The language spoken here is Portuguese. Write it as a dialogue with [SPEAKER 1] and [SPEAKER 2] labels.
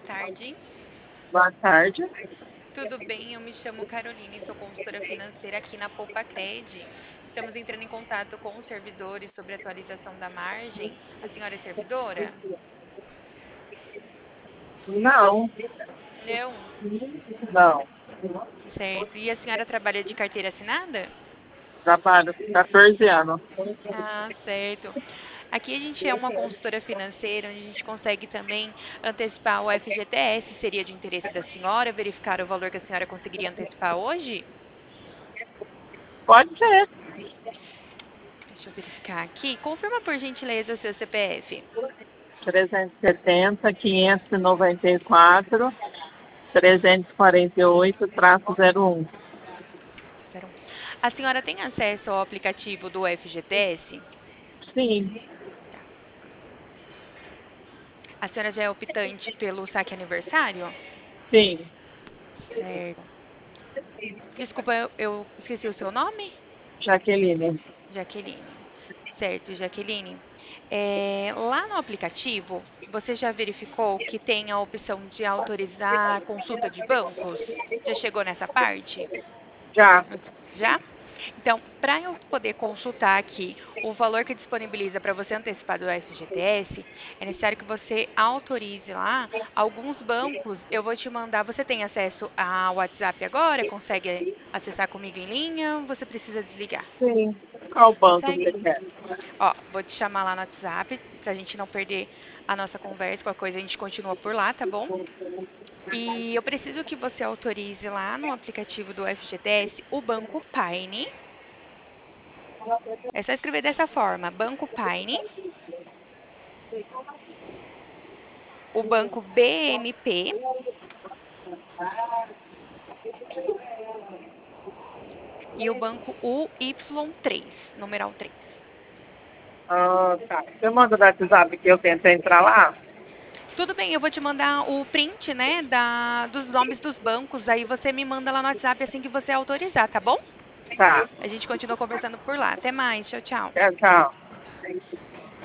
[SPEAKER 1] tarde.
[SPEAKER 2] Boa tarde.
[SPEAKER 1] Tudo bem? Eu me chamo Caroline, sou consultora financeira aqui na Poupa-Cred. Estamos entrando em contato com os servidores sobre a atualização da margem. A senhora é servidora?
[SPEAKER 2] Não,
[SPEAKER 1] Não.
[SPEAKER 2] não.
[SPEAKER 1] Certo. E a senhora trabalha de carteira assinada?
[SPEAKER 2] Trabalho 14 anos.
[SPEAKER 1] Ah, certo. Aqui a gente é uma consultora financeira, onde a gente consegue também antecipar o FGTS. Seria de interesse da senhora verificar o valor que a senhora conseguiria antecipar hoje?
[SPEAKER 2] Pode ser.
[SPEAKER 1] Deixa eu verificar aqui. Confirma por gentileza o seu CPF.
[SPEAKER 2] 370, 594, 348-01.
[SPEAKER 1] 01. A senhora tem acesso ao aplicativo do FGTS?
[SPEAKER 2] Sim,
[SPEAKER 1] Tá. A senhora já é optante pelo saque aniversário?
[SPEAKER 2] sim.
[SPEAKER 1] Certo. Desculpa, eu esqueci o seu nome?
[SPEAKER 2] Jaqueline.
[SPEAKER 1] Jaqueline. Certo, Jaqueline. Lá no aplicativo, você já verificou que tem a opção de autorizar a consulta de bancos? Já chegou nessa parte?
[SPEAKER 2] Já.
[SPEAKER 1] Já? Então, para eu poder consultar aqui o valor que disponibiliza para você antecipar do FGTS, é necessário que você autorize lá alguns bancos. Eu vou te mandar. Você tem acesso ao WhatsApp agora? Consegue acessar comigo em linha? Você precisa desligar?
[SPEAKER 2] Sim. Qual banco
[SPEAKER 1] Consegue?
[SPEAKER 2] você quer?
[SPEAKER 1] Ó, vou te chamar lá no WhatsApp para a gente não perder a nossa conversa. Qualquer coisa a gente continua por lá, tá bom? E eu preciso que você autorize lá no aplicativo do FGTS o Banco Paine. É só escrever dessa forma: Banco Paine, o Banco BMP e o Banco UY3, numeral 3.
[SPEAKER 2] Ah, tá. Você manda no WhatsApp que eu tento entrar lá?
[SPEAKER 1] Tudo bem, eu vou te mandar o print, né, dos nomes dos bancos. Aí você me manda lá no WhatsApp assim que você autorizar, tá bom?
[SPEAKER 2] Tá.
[SPEAKER 1] A gente continua conversando por lá. Até mais. Tchau, tchau.
[SPEAKER 2] Tchau, tchau.